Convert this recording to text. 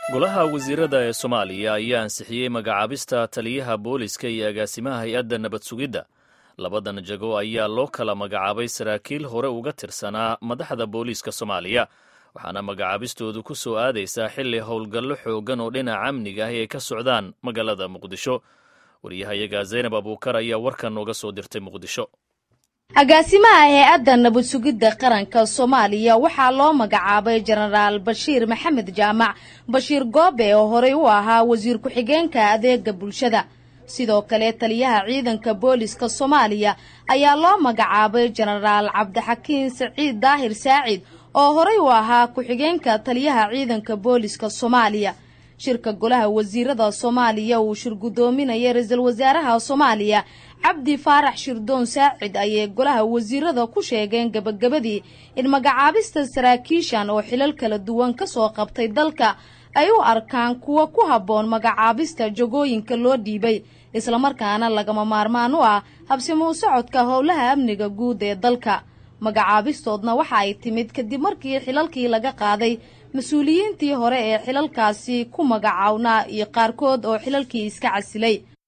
golaha wasiirada ee Soomaaliya ayaa ansixiyay magacaabista taliyaha booliska iyo agaasimaha hay'adda nabad sugidda. Labadan jago ayaa loo kala magacaabay saraakiil hore uga tirsanaa madaxda booliska Soomaaliya, waxaana magacaabistoodu ku soo aadaysaa xilli howlgallo xoogan oo dhinaca amniga ah ay ka socdaan magaalada Muqdisho. Wariyahayaga Zainab Abuukar ayaa warkan nooga soo dirtay Muqdisho. agaasimaha hay'adda nabad sugidda qaranka Soomaaliya waxaa loo magacaabay Generaal Bashiir Maxamed Jaamac Bashiir Goobe oo horey u ahaa wasiir ku-xigeenka adeega bulshada. sidoo kale taliyaha ciidanka booliska Soomaaliya ayaa loo magacaabay Generaal Cabdixakiin Saciid Daahir Saacid oo horey u ahaa ku-xigeenka taliyaha ciidanka booliska Soomaaliya. shirka golaha wasiirada Soomaaliya uu shirgudoominaya ra'iisul wasaaraha Soomaaliya Cabdi Faarax Shirdoon Saacid ayay golaha wasiirada ku sheegeen gabagabadii in magacaabista saraakiishan oo xilal kala duwan ka soo qabtay dalka ay u arkaan kuwa ku habboon magacaabista jagooyinka loo dhiibay, isla markaana lagama maarmaan u ah habsami u socodka howlaha amniga guud ee dalka. magacaabistoodna waxa ay timid kadib markii xilalkii laga qaaday mas'uuliyiintii hore ee xilalkaasi ku magacawnaa iyo qaarkood oo xilalkii iska casilay.